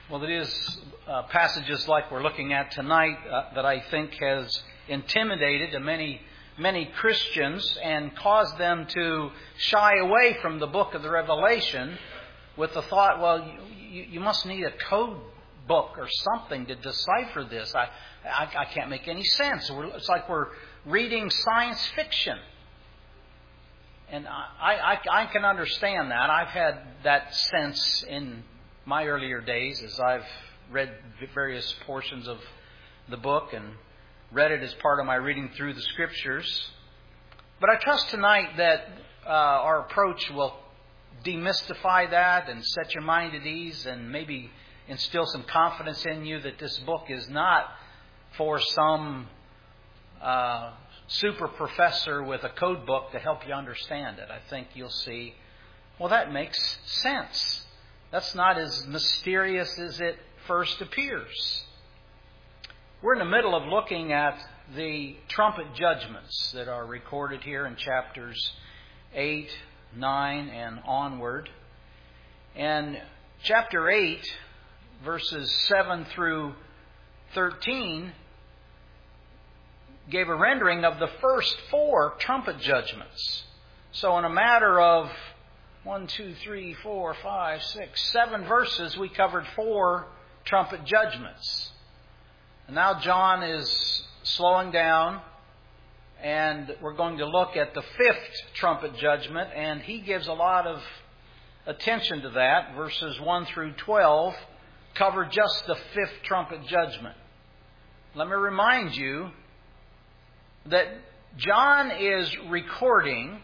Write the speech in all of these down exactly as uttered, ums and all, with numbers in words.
Well, it is uh, passages like we're looking at tonight uh, that I think has intimidated many, many Christians and caused them to shy away from the book of the Revelation with the thought, well, you, you must need a code book or something to decipher this. I, I, I can't make any sense. We're, it's like we're reading science fiction. And I, I, I can understand that. I've had that sense in my earlier days as I've read various portions of the book and read it as part of my reading through the Scriptures. But I trust tonight that uh, our approach will demystify that and set your mind at ease and maybe instill some confidence in you that this book is not for some uh, super professor with a code book to help you understand it. I think you'll see, well, that makes sense. That's not as mysterious as it first appears. We're in the middle of looking at the trumpet judgments that are recorded here in chapters eight, nine, and onward. And chapter eight, verses seven through thirteen, gave a rendering of the first four trumpet judgments. So in a matter of one, two, three, four, five, six, seven verses, we covered four trumpet judgments. And now John is slowing down, and we're going to look at the fifth trumpet judgment, and he gives a lot of attention to that. Verses one through twelve cover just the fifth trumpet judgment. Let me remind you that John is recording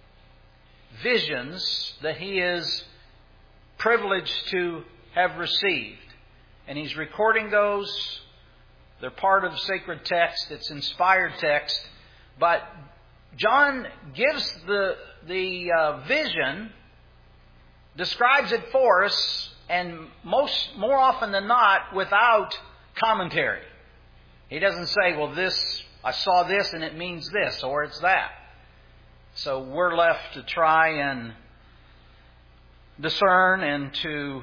visions that he is privileged to have received. And he's recording those. They're part of sacred text. It's inspired text. But John gives the, the uh, vision, describes it for us, and most more often than not, without commentary. He doesn't say, well, this, I saw this and it means this, or it's that. So we're left to try and discern and to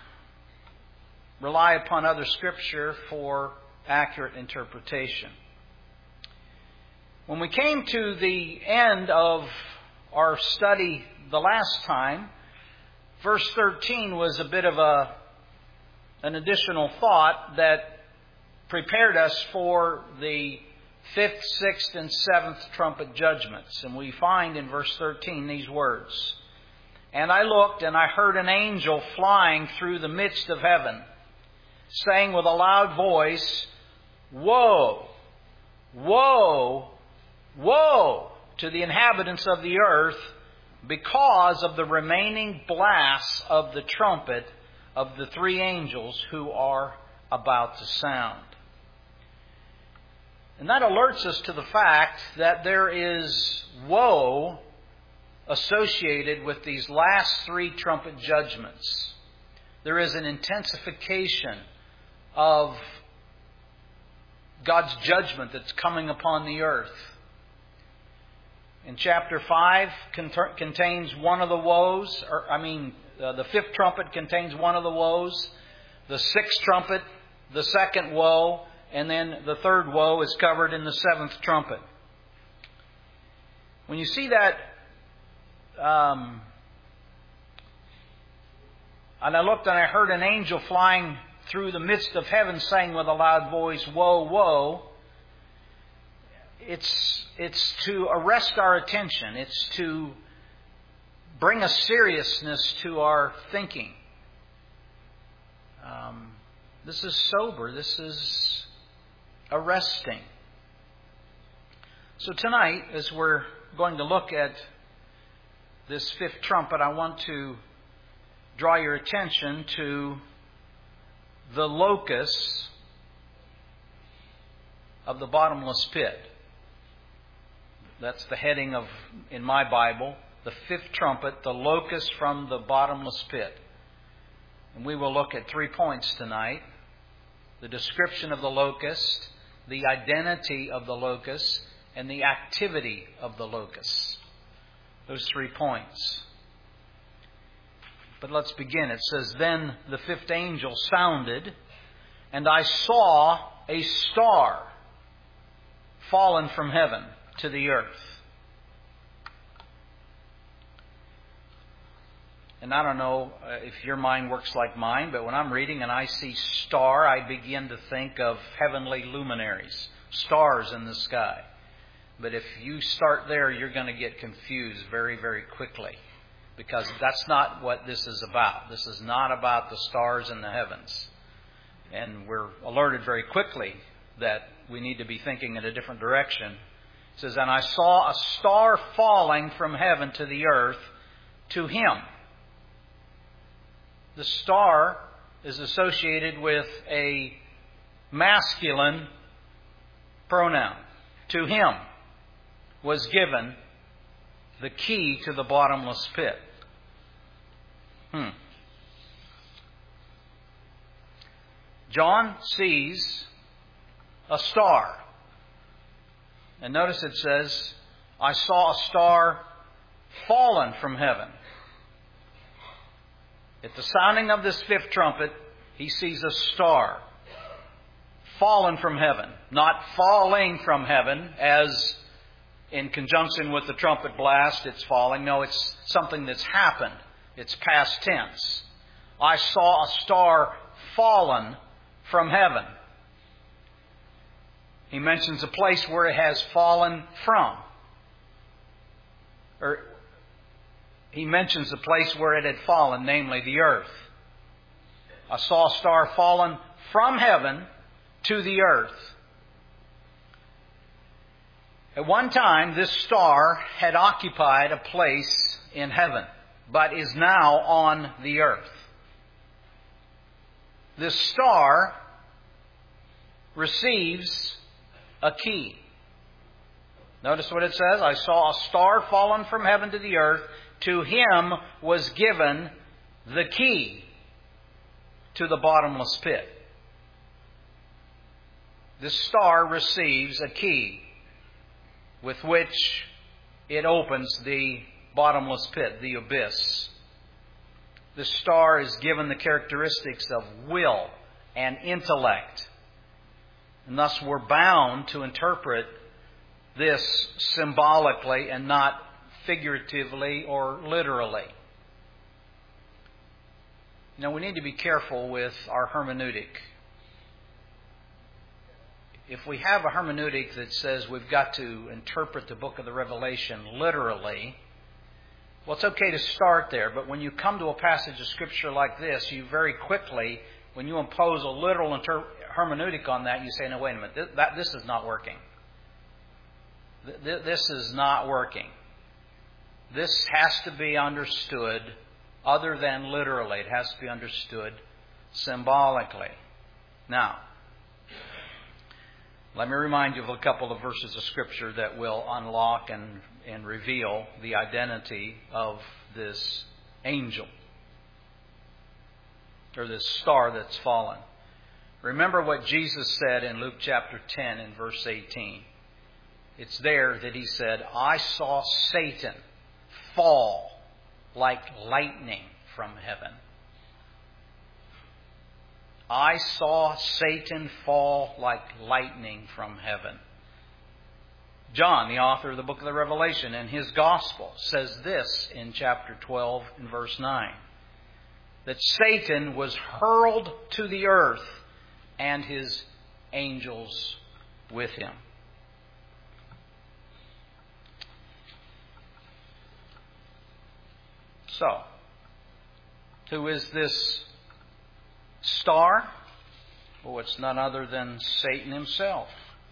rely upon other Scripture for accurate interpretation. When we came to the end of our study the last time, verse thirteen was a bit of a an additional thought that prepared us for the fifth, sixth, and seventh trumpet judgments. And we find in verse thirteen these words. And I looked, and I heard an angel flying through the midst of heaven, saying with a loud voice, Woe! Woe! Woe to the inhabitants of the earth, because of the remaining blasts of the trumpet of the three angels who are about to sound. And that alerts us to the fact that there is woe associated with these last three trumpet judgments. There is an intensification of God's judgment that's coming upon the earth. In chapter five cont- contains one of the woes, or I mean, uh, the fifth trumpet contains one of the woes. The sixth trumpet, the second woe. And then the third woe is covered in the seventh trumpet. When you see that, um, and I looked and I heard an angel flying through the midst of heaven saying with a loud voice, Woe, woe. It's, it's to arrest our attention. It's to bring a seriousness to our thinking. Um, this is sober. This is arresting. So tonight, as we're going to look at this fifth trumpet, I want to draw your attention to the locus of the bottomless pit. That's the heading of, in my Bible, the fifth trumpet, the locus from the bottomless pit. And we will look at three points tonight. The description of the locust, the identity of the locust, and the activity of the locust. Those three points. But let's begin. It says, "Then the fifth angel sounded, and I saw a star fallen from heaven to the earth." And I don't know if your mind works like mine, but when I'm reading and I see star, I begin to think of heavenly luminaries, stars in the sky. But if you start there, you're going to get confused very, very quickly, because that's not what this is about. This is not about the stars in the heavens. And we're alerted very quickly that we need to be thinking in a different direction. It says, "And I saw a star falling from heaven to the earth to him." The star is associated with a masculine pronoun. To him was given the key to the bottomless pit. Hmm. John sees a star. And notice it says, "I saw a star fallen from heaven." At the sounding of this fifth trumpet, he sees a star fallen from heaven. Not falling from heaven as in conjunction with the trumpet blast, it's falling. No, it's something that's happened. It's past tense. I saw a star fallen from heaven. He mentions a place where it has fallen from. Or he mentions the place where it had fallen, namely the earth. I saw a star fallen from heaven to the earth. At one time, this star had occupied a place in heaven, but is now on the earth. This star receives a key. Notice what it says. "I saw a star fallen from heaven to the earth. To him was given the key to the bottomless pit." This star receives a key with which it opens the bottomless pit, the abyss. The star is given the characteristics of will and intellect. And thus we're bound to interpret this symbolically and not figuratively or literally. Now, we need to be careful with our hermeneutic. If we have a hermeneutic that says we've got to interpret the book of the Revelation literally, well, it's okay to start there. But when you come to a passage of Scripture like this, you very quickly, when you impose a literal inter- hermeneutic on that, you say, "No, wait a minute, this, that, this is not working. Th- this is not working. This has to be understood other than literally. It has to be understood symbolically." Now, let me remind you of a couple of verses of Scripture that will unlock and, and reveal the identity of this angel, or this star that's fallen. Remember what Jesus said in Luke chapter ten and verse eighteen. It's there that he said, "I saw Satan fall like lightning from heaven." I saw Satan fall like lightning from heaven. John, the author of the book of the Revelation, in his gospel, says this in chapter twelve and verse nine. That Satan was hurled to the earth and his angels with him. So, who is this star? Oh, it's none other than Satan himself.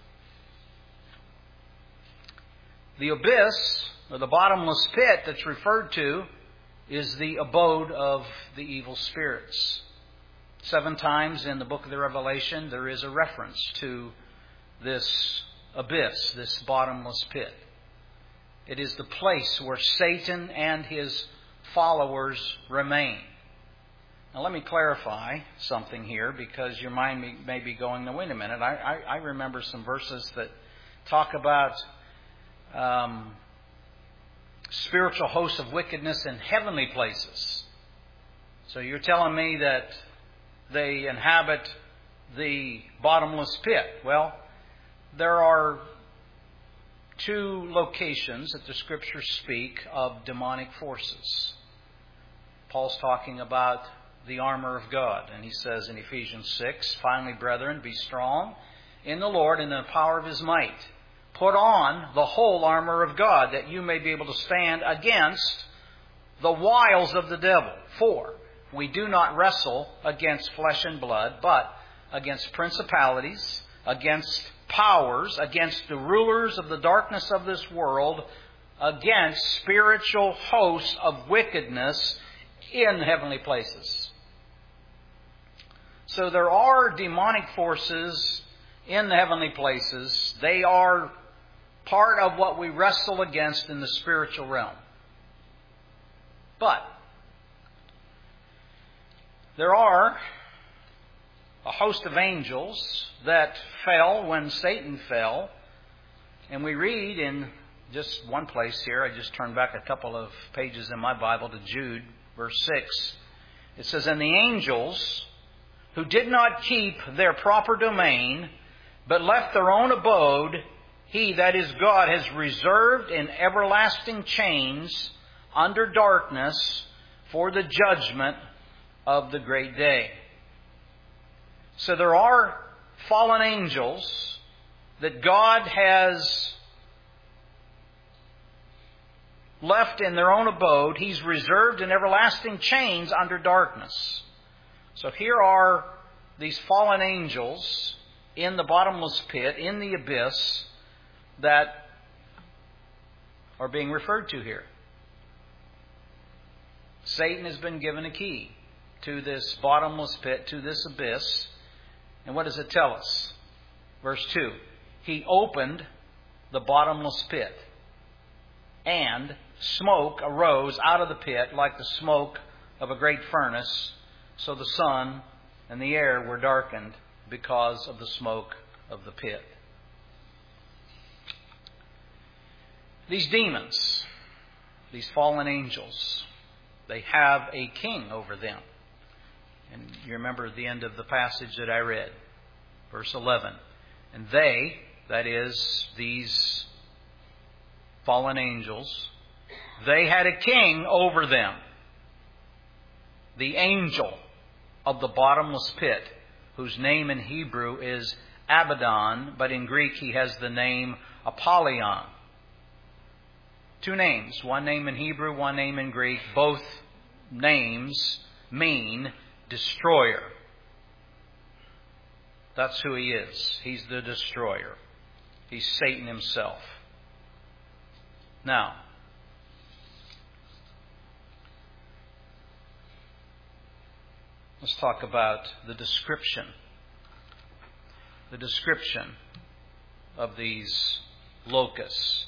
The abyss, or the bottomless pit that's referred to, is the abode of the evil spirits. Seven times in the book of the Revelation, there is a reference to this abyss, this bottomless pit. It is the place where Satan and his followers remain. Now let me clarify something here, because your mind may, may be going, "No, wait a minute, I, I, I remember some verses that talk about um, spiritual hosts of wickedness in heavenly places." So you're telling me that they inhabit the bottomless pit. Well, there are two locations that the Scriptures speak of demonic forces. Paul's talking about the armor of God. And he says in Ephesians six, "Finally, brethren, be strong in the Lord and in the power of His might. Put on the whole armor of God, that you may be able to stand against the wiles of the devil. For we do not wrestle against flesh and blood, but against principalities, against powers, against the rulers of the darkness of this world, against spiritual hosts of wickedness in heavenly places." So there are demonic forces in the heavenly places. They are part of what we wrestle against in the spiritual realm. But there are a host of angels that fell when Satan fell. And we read in just one place here, I just turned back a couple of pages in my Bible to Jude, verse six. It says, "And the angels who did not keep their proper domain, but left their own abode, He, that is God, has reserved in everlasting chains under darkness for the judgment of the great day." So there are fallen angels that God has left in their own abode. He's reserved in everlasting chains under darkness. So here are these fallen angels in the bottomless pit, in the abyss, that are being referred to here. Satan has been given a key to this bottomless pit, to this abyss. And what does it tell us? Verse two. "He opened the bottomless pit, and smoke arose out of the pit like the smoke of a great furnace. So the sun and the air were darkened because of the smoke of the pit." These demons, these fallen angels, they have a king over them. And you remember the end of the passage that I read, verse eleven. "And they," that is, these fallen angels, "they had a king over them, the angel of the bottomless pit, whose name in Hebrew is Abaddon, but in Greek he has the name Apollyon." Two names, one name in Hebrew, one name in Greek. Both names mean destroyer. That's who he is. He's the destroyer. He's Satan himself. Now, let's talk about the description. The description of these locusts.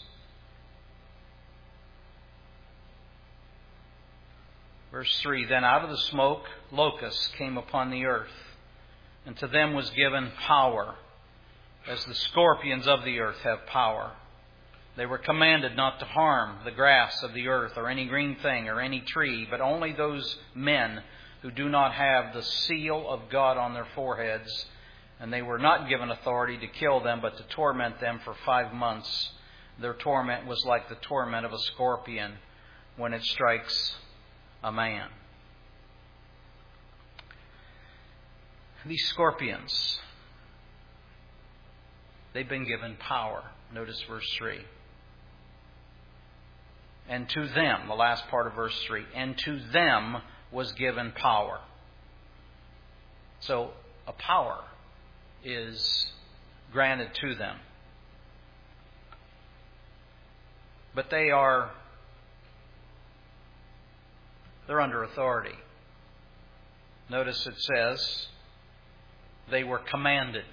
Verse three, "Then out of the smoke locusts came upon the earth, and to them was given power, as the scorpions of the earth have power. They were commanded not to harm the grass of the earth, or any green thing, or any tree, but only those men who do not have the seal of God on their foreheads. And they were not given authority to kill them, but to torment them for five months. Their torment was like the torment of a scorpion when it strikes a man." These scorpions, they've been given power. Notice verse three. "And to them," the last part of verse three, "and to them was given power." So a power is granted to them. But they are They're under authority. Notice it says they were commanded.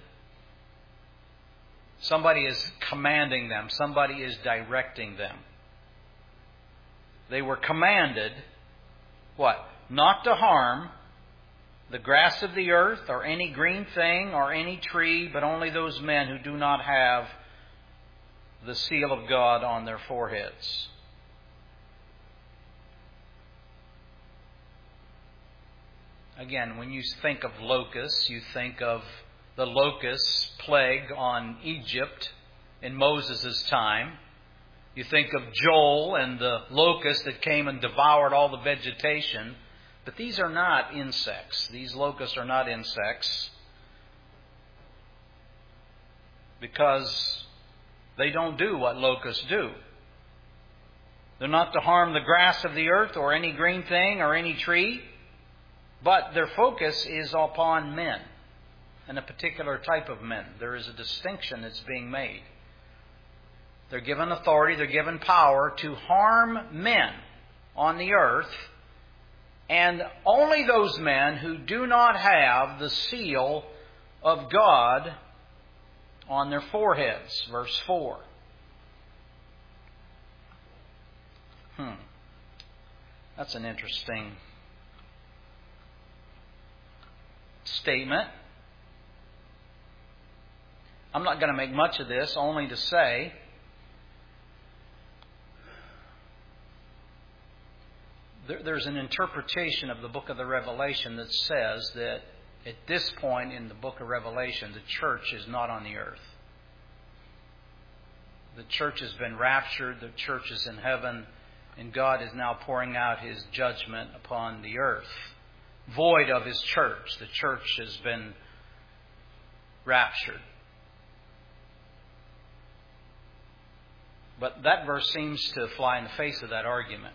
Somebody is commanding them. Somebody is directing them. They were commanded, what? Not to harm the grass of the earth or any green thing or any tree, but only those men who do not have the seal of God on their foreheads. Again, when you think of locusts, you think of the locust plague on Egypt in Moses' time. You think of Joel and the locust that came and devoured all the vegetation. But these are not insects. These locusts are not insects because they don't do what locusts do. They're not to harm the grass of the earth or any green thing or any tree, but their focus is upon men and a particular type of men. There is a distinction that's being made. They're given authority, they're given power to harm men on the earth, and only those men who do not have the seal of God on their foreheads. Verse four. Hmm. That's an interesting statement. I'm not going to make much of this, only to say there, there's an interpretation of the book of the Revelation that says that at this point in the book of Revelation, the church is not on the earth. The church has been raptured, the church is in heaven, and God is now pouring out His judgment upon the earth, void of His church. The church has been raptured. But that verse seems to fly in the face of that argument.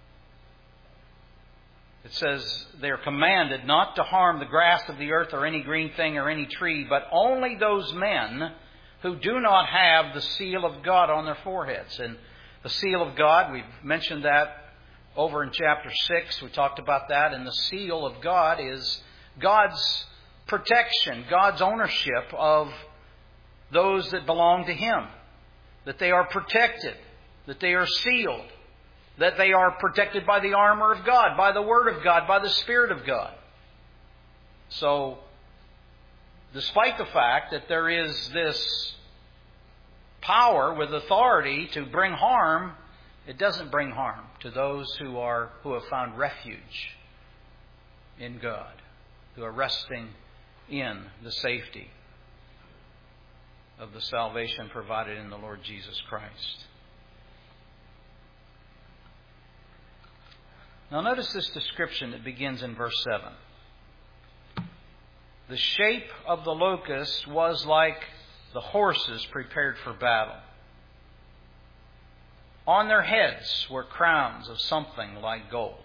It says, they are commanded not to harm the grass of the earth or any green thing or any tree, but only those men who do not have the seal of God on their foreheads. And the seal of God, we've mentioned that over in chapter six. We talked about that. And the seal of God is God's protection, God's ownership of those that belong to Him. That they are protected, that they are sealed, that they are protected by the armor of God, by the Word of God, by the Spirit of God. So, despite the fact that there is this power with authority to bring harm, it doesn't bring harm to those who are who have found refuge in God, who are resting in the safety of the salvation provided in the Lord Jesus Christ. Now notice this description that begins in verse seven. The shape of the locust was like the horses prepared for battle. On their heads were crowns of something like gold.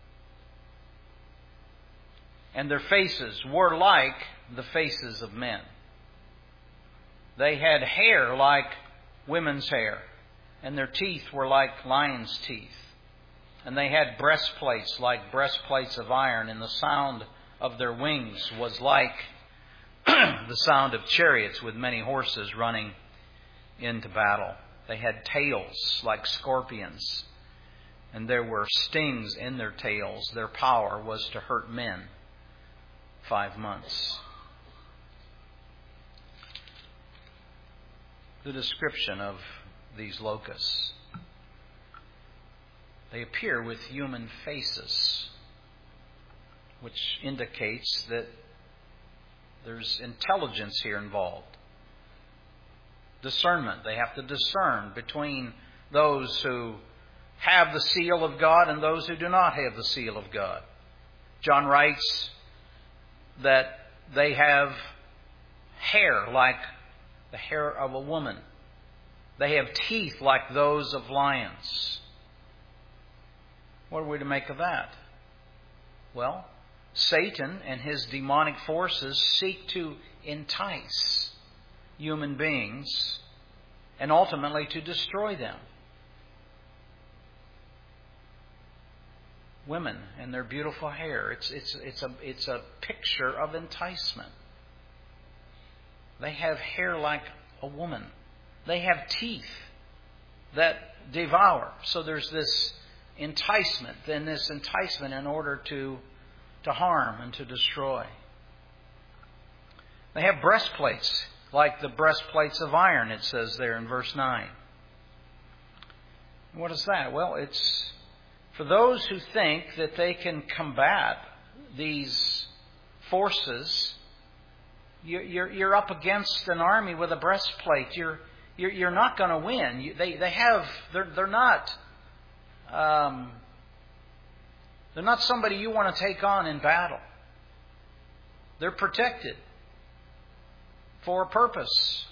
And their faces were like the faces of men. They had hair like women's hair, and their teeth were like lions' teeth. And they had breastplates like breastplates of iron, and the sound of their wings was like the sound of chariots with many horses running into battle. They had tails like scorpions, and there were stings in their tails. Their power was to hurt men five months. The description of these locusts. They appear with human faces, which indicates that there's intelligence here involved. Discernment. They have to discern between those who have the seal of God and those who do not have the seal of God. John writes that they have hair like the hair of a woman. They have teeth like those of lions. What are we to make of that? Well, Satan and his demonic forces seek to entice human beings and ultimately to destroy them. Women and their beautiful hair. It's, it's, it's, a, it's a picture of enticement. They have hair like a woman. They have teeth that devour. So there's this enticement, then this enticement in order to, to harm and to destroy. They have breastplates, like the breastplates of iron, it says there in verse nine. What is that? Well, it's for those who think that they can combat these forces, you're, you're up against an army with a breastplate. You're, you're, you're not going to win. You, they, they have, they're, they're not, um, they're not somebody you want to take on in battle. They're protected for a purpose.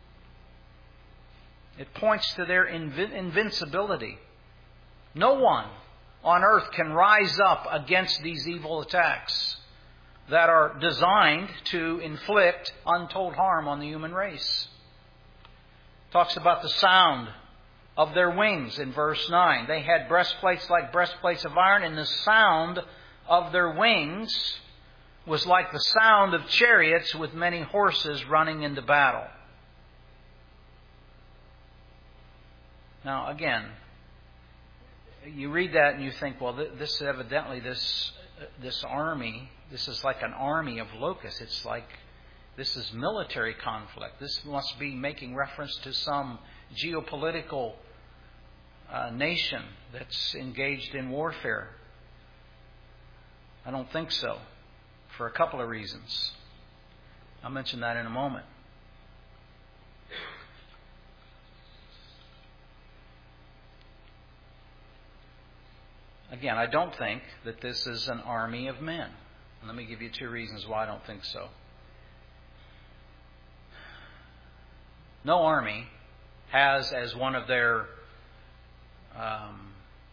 It points to their invin- invincibility. No one on earth can rise up against these evil attacks that are designed to inflict untold harm on the human race. Talks about the sound of their wings in verse nine. They had breastplates like breastplates of iron, and the sound of their wings was like the sound of chariots with many horses running into battle. Now, again, you read that and you think, well, this evidently, this this army, this is like an army of locusts. It's like, this is military conflict. This must be making reference to some geopolitical uh, nation that's engaged in warfare. I don't think so, for a couple of reasons. I'll mention that in a moment. Again, I don't think that this is an army of men. And let me give you two reasons why I don't think so. No army has as one of their um,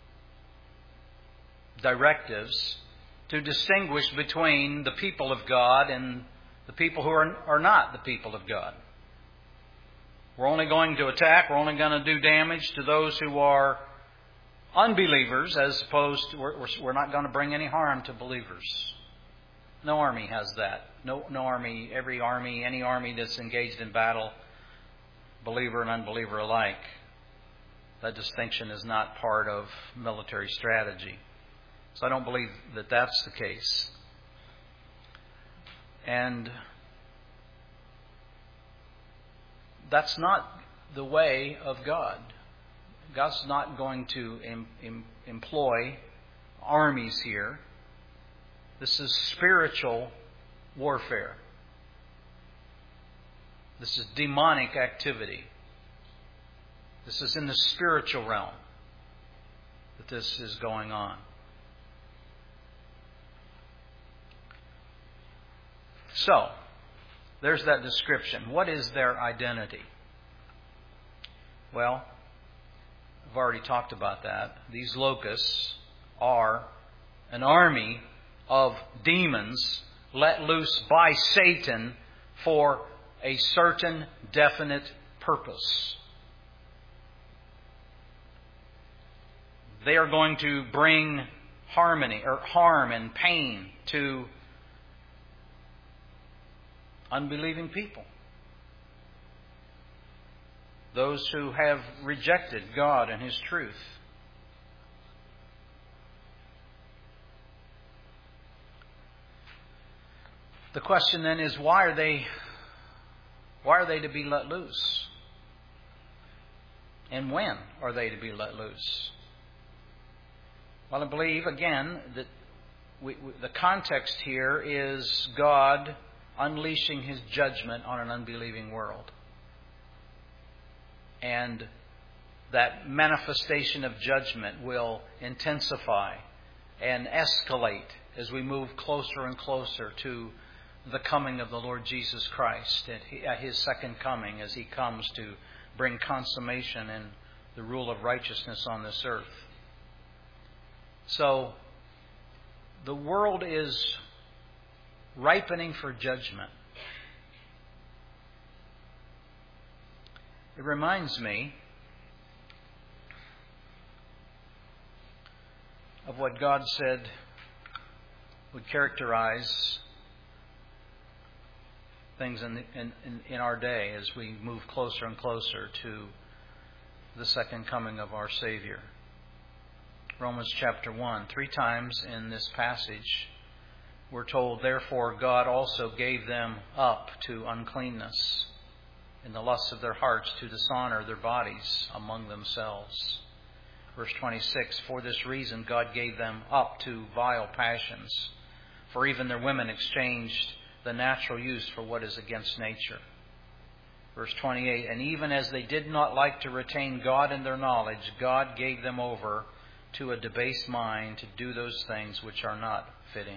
directives to distinguish between the people of God and the people who are, are not the people of God. We're only going to attack, we're only going to do damage to those who are unbelievers, as opposed to, we're, we're not going to bring any harm to believers. No army has that. No, no army, every army, any army that's engaged in battle, believer and unbeliever alike, that distinction is not part of military strategy. So I don't believe that that's the case. And that's not the way of God. God's not going to em, em, employ armies here. This is spiritual warfare. This is demonic activity. This is in the spiritual realm that this is going on. So, there's that description. What is their identity? Well, I've already talked about that. These locusts are an army of demons let loose by Satan for a certain definite purpose. They are going to bring harmony or harm and pain to unbelieving people. Those who have rejected God and His truth. The question then is, why are they why are they to be let loose? And when are they to be let loose? Well, I believe, again, that we, we, the context here is God unleashing His judgment on an unbelieving world. And that manifestation of judgment will intensify and escalate as we move closer and closer to the coming of the Lord Jesus Christ, at His second coming, as He comes to bring consummation in the rule of righteousness on this earth. So, the world is ripening for judgment. It reminds me of what God said would characterize things in, the, in, in, in our day as we move closer and closer to the second coming of our Savior. Romans chapter one. Three times in this passage we're told, therefore God also gave them up to uncleanness in the lusts of their hearts, to dishonor their bodies among themselves. Verse twenty-six, for this reason God gave them up to vile passions. For even their women exchanged the natural use for what is against nature. Verse twenty-eight, and even as they did not like to retain God in their knowledge, God gave them over to a debased mind to do those things which are not fitting.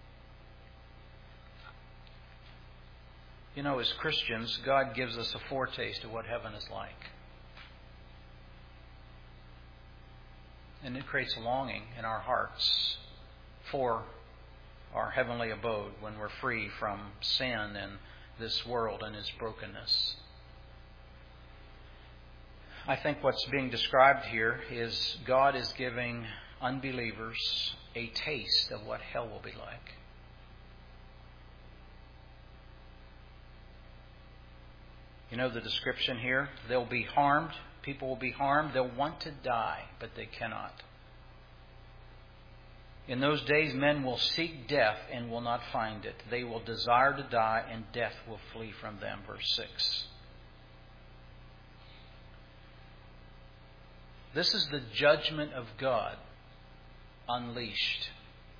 You know, as Christians, God gives us a foretaste of what heaven is like. And it creates a longing in our hearts for our heavenly abode when we're free from sin and this world and its brokenness. I think what's being described here is God is giving unbelievers a taste of what hell will be like. You know the description here? They'll be harmed. People will be harmed. They'll want to die, but they cannot. In those days, men will seek death and will not find it. They will desire to die, and death will flee from them. Verse six. This is the judgment of God unleashed.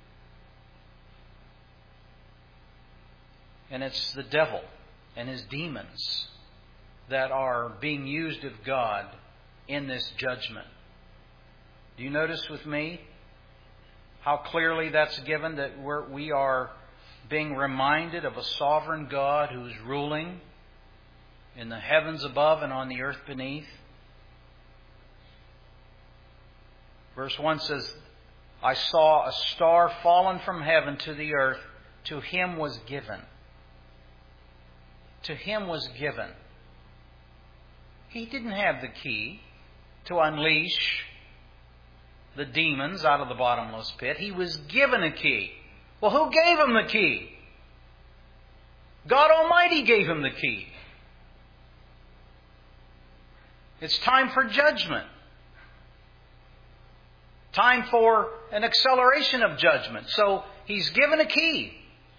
And it's the devil and his demons that are being used of God in this judgment. Do you notice with me how clearly that's given, that we're, we are being reminded of a sovereign God who's ruling in the heavens above and on the earth beneath? Verse one says, I saw a star fallen from heaven to the earth. To him was given. To him was given. He didn't have the key to unleash the demons out of the bottomless pit. He was given a key. Well, who gave him the key? God Almighty gave him the key. It's time for judgment. Time for an acceleration of judgment. So he's given a key.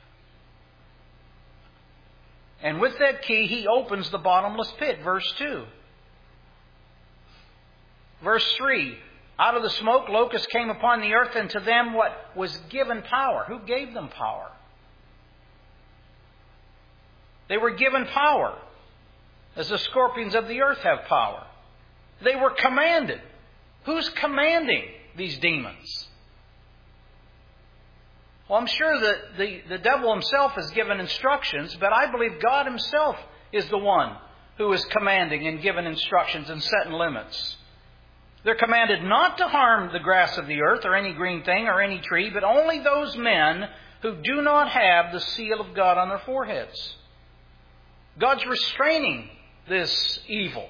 And with that key, he opens the bottomless pit. Verse two. Verse three. Out of the smoke, locusts came upon the earth, and to them what was given power. Who gave them power? They were given power, as the scorpions of the earth have power. They were commanded. Who's commanding these demons? Well, I'm sure that the, the devil himself has given instructions, but I believe God himself is the one who is commanding and giving instructions and setting limits. They're commanded not to harm the grass of the earth or any green thing or any tree, but only those men who do not have the seal of God on their foreheads. God's restraining this evil.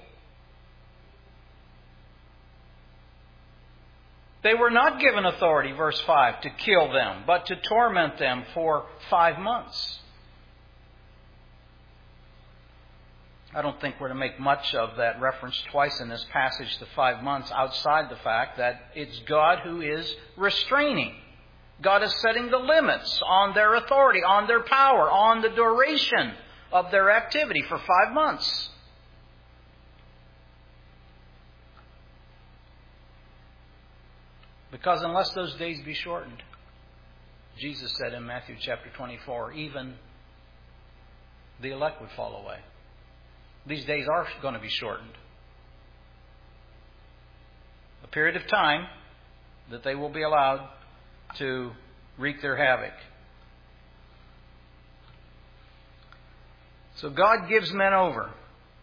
They were not given authority, verse five, to kill them, but to torment them for five months. I don't think we're to make much of that reference twice in this passage to five months outside the fact that it's God who is restraining. God is setting the limits on their authority, on their power, on the duration of their activity for five months. Because unless those days be shortened, Jesus said in Matthew chapter twenty-four, even the elect would fall away. These days are going to be shortened. A period of time that they will be allowed to wreak their havoc. So God gives men over.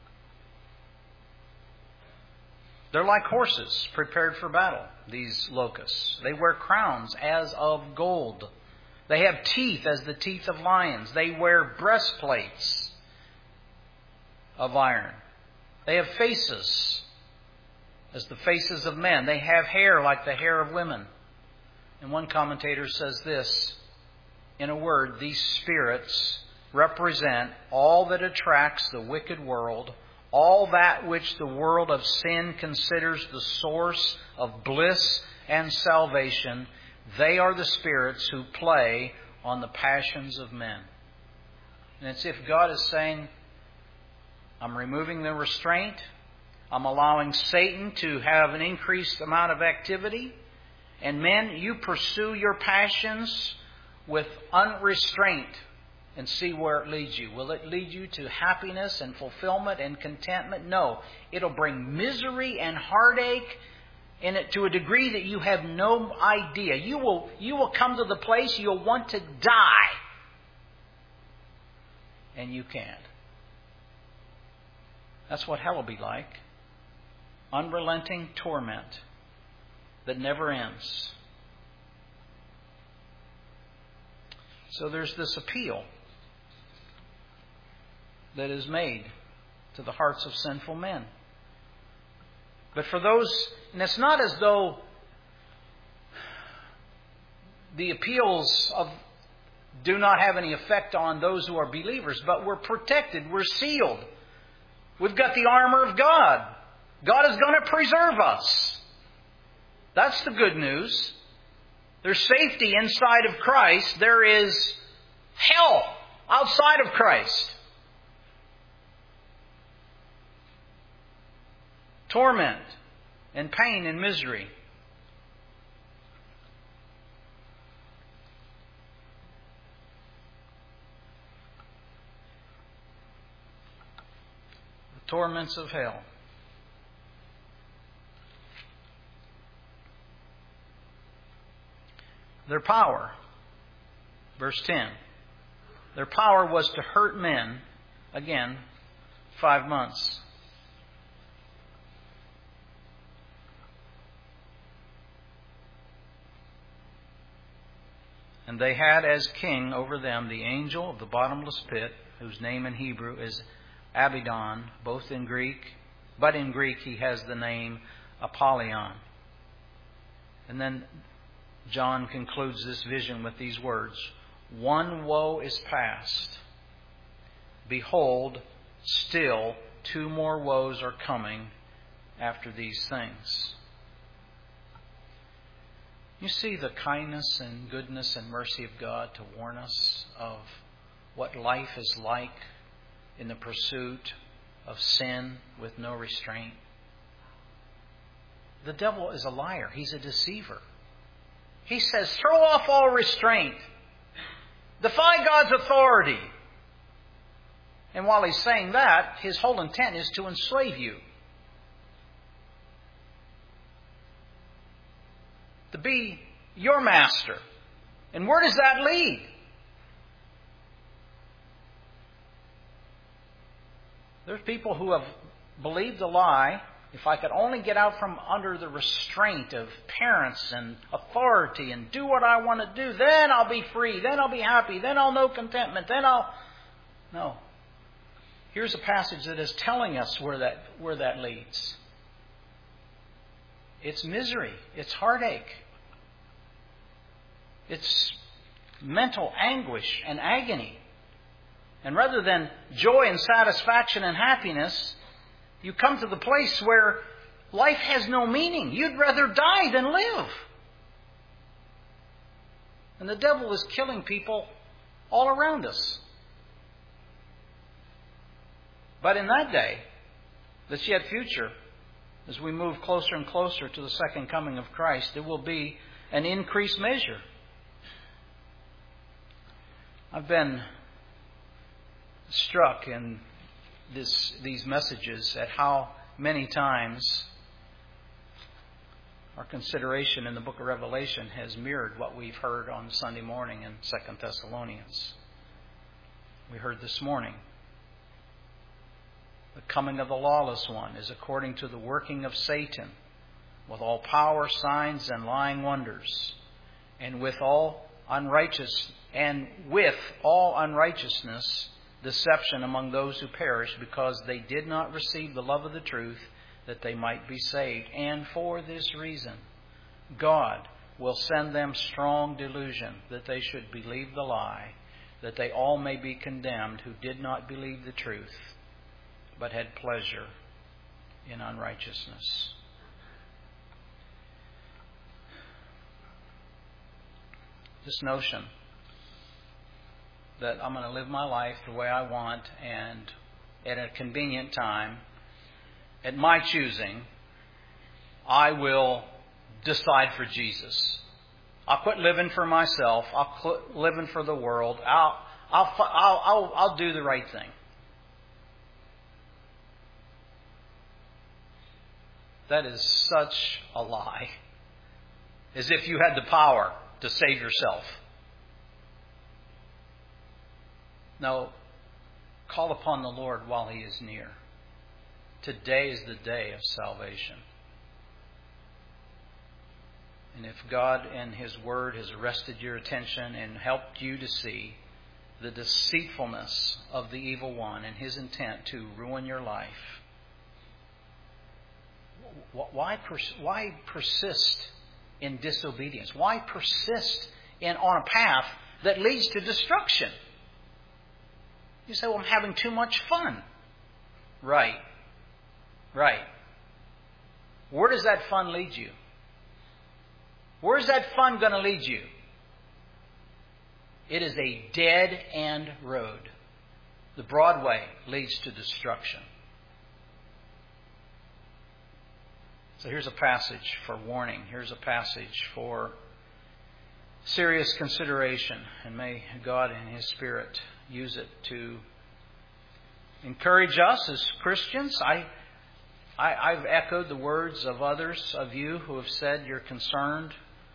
They're like horses prepared for battle, these locusts. They wear crowns as of gold. They have teeth as the teeth of lions. They wear breastplates of iron. They have faces as the faces of men. They have hair like the hair of women. And one commentator says this, in a word, these spirits represent all that attracts the wicked world, all that which the world of sin considers the source of bliss and salvation. They are the spirits who play on the passions of men. And it's if God is saying, I'm removing the restraint. I'm allowing Satan to have an increased amount of activity. And men, you pursue your passions with unrestraint and see where it leads you. Will it lead you to happiness and fulfillment and contentment? No. It'll bring misery and heartache in it to a degree that you have no idea. You will, you will come to the place you'll want to die. And you can't. That's what hell will be like. Unrelenting torment that never ends. So there's this appeal that is made to the hearts of sinful men. But for those, and it's not as though the appeals of do not have any effect on those who are believers, but we're protected, we're sealed. We've got the armor of God. God is going to preserve us. That's the good news. There's safety inside of Christ. There is hell outside of Christ. Torment and pain and misery. The torments of hell. Their power, verse ten, their power was to hurt men, again, five months. And they had as king over them the angel of the bottomless pit, whose name in Hebrew is Abaddon, both in Greek, but in Greek he has the name Apollyon. And then John concludes this vision with these words, one woe is past. Behold, still two more woes are coming after these things. You see the kindness and goodness and mercy of God to warn us of what life is like in the pursuit of sin with no restraint. The devil is a liar. He's a deceiver. He says, throw off all restraint. Defy God's authority. And while he's saying that, his whole intent is to enslave you. To be your master. And where does that lead? There's people who have believed the lie. If I could only get out from under the restraint of parents and authority and do what I want to do, then I'll be free, then I'll be happy, then I'll know contentment, then I'll... No. Here's a passage that is telling us where that, where that leads. It's misery. It's heartache. It's mental anguish and agony. And rather than joy and satisfaction and happiness, you come to the place where life has no meaning. You'd rather die than live. And the devil is killing people all around us. But in that day, that's yet future, as we move closer and closer to the second coming of Christ, there will be an increased measure. I've been struck in this, these messages at how many times our consideration in the book of Revelation has mirrored what we've heard on Sunday morning in Second Thessalonians. We heard this morning, the coming of the lawless one is according to the working of Satan, with all power, signs, and lying wonders, and with all unrighteous and with all unrighteousness, deception among those who perish, because they did not receive the love of the truth, that they might be saved. And for this reason, God will send them strong delusion, that they should believe the lie, that they all may be condemned who did not believe the truth, but had pleasure in unrighteousness. This notion that I'm going to live my life the way I want and at a convenient time, at my choosing, I will decide for Jesus. I'll quit living for myself. I'll quit living for the world. I'll, I'll, I'll, I'll, I'll do the right thing. That is such a lie. As if you had the power to save yourself. No, call upon the Lord while He is near. Today is the day of salvation. And if God and His Word has arrested your attention and helped you to see the deceitfulness of the evil one and his intent to ruin your life, why, pers- why persist in disobedience? Why persist in on a path that leads to destruction? You say, well, I'm having too much fun. Right. Right. Where does that fun lead you? Where's that fun going to lead you? It is a dead-end road. The broad way leads to destruction. So here's a passage for warning. Here's a passage for serious consideration. And may God and His Spirit use it to encourage us as Christians. I, I, I've echoed the words of others of you who have said you're concerned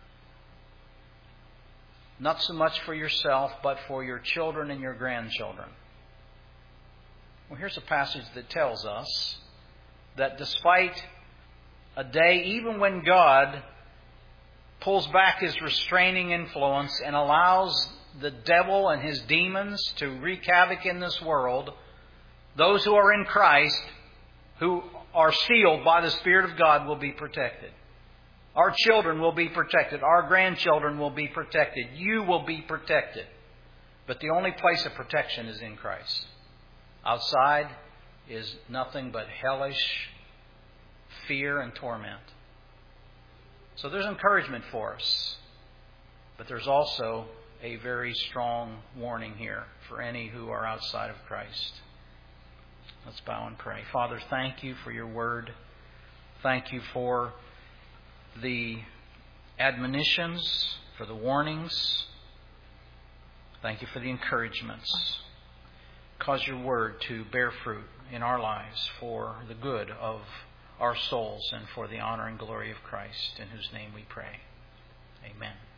not so much for yourself, but for your children and your grandchildren. Well, here's a passage that tells us that despite a day, even when God pulls back His restraining influence and allows the devil and his demons to wreak havoc in this world, those who are in Christ, who are sealed by the Spirit of God, will be protected. Our children will be protected. Our grandchildren will be protected. You will be protected. But the only place of protection is in Christ. Outside is nothing but hellish fear and torment. So there's encouragement for us. But there's also a very strong warning here for any who are outside of Christ. Let's bow and pray. Father, thank You for Your word. Thank You for the admonitions, for the warnings. Thank You for the encouragements. Cause Your word to bear fruit in our lives for the good of our souls and for the honor and glory of Christ, in whose name we pray. Amen.